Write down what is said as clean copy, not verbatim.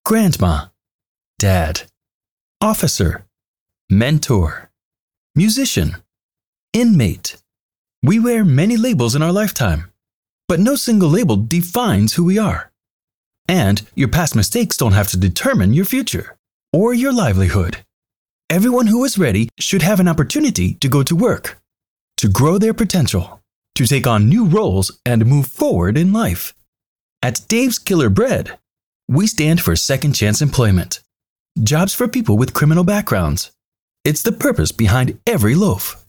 grandma, dad, officer, mentor, musician, inmate. We wear many labels in our lifetime, but no single label defines who we are. And your past mistakes don't have to determine your future or your livelihood. Everyone who is ready should have an opportunity to go to work, to grow their potential, to take on new roles and move forward in life. At Dave's Killer Bread, we stand for second chance employment, jobs for people with criminal backgrounds. It's the purpose behind every loaf.